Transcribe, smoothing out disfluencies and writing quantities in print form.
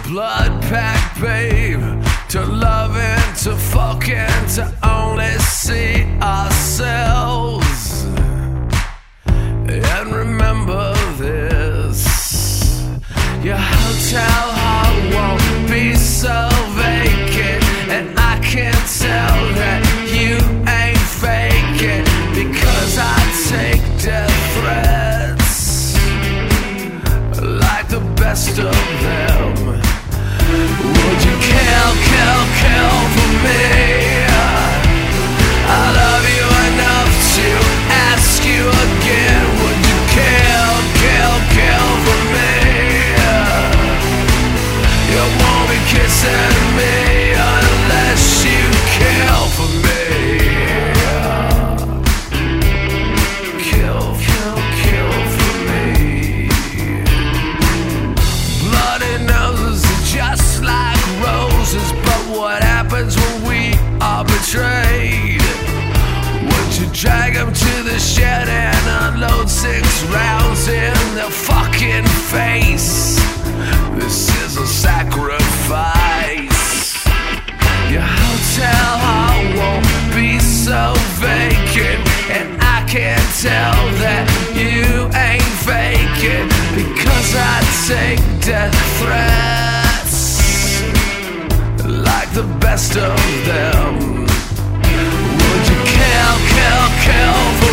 blood pack, babe. To love and to fuck and to only see ourselves. And remember this: your hotel heart won't be so vacant. And I can tell that you ain't faking, because I take death threats like the best of them. Would you kill for me? I love you enough to ask you again. Would you kill for me? You won't be kissing me unless you kill for me. Kill for me. Bloody noses are just like roses, but what happens when we are betrayed? Would you drag them to the shed and unload 6 rounds in their fucking face? This is a sacrifice. Your hotel heart won't be so vacant, and I can tell that you ain't faking, because I take death threats like the best of them. Would you kill for